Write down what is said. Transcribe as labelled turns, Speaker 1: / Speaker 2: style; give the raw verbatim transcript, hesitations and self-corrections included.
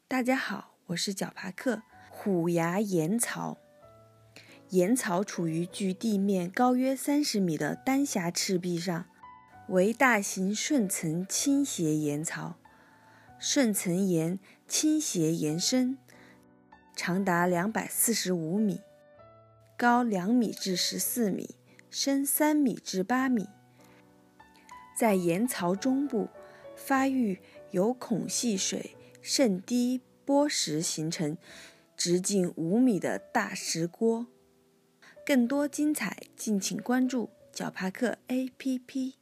Speaker 1: 大家好，我是绞爬克。虎牙岩槽，岩槽处于距地面高约三十米的丹霞赤壁上，为大型顺层倾斜岩槽。顺层岩倾斜延伸，长达两百四十五米，高两米至十四米，深三米至八米。在岩槽中部发育由孔隙水渗滴波石形成直径五米的大石锅。更多精彩，敬请关注绞爬克 A P P。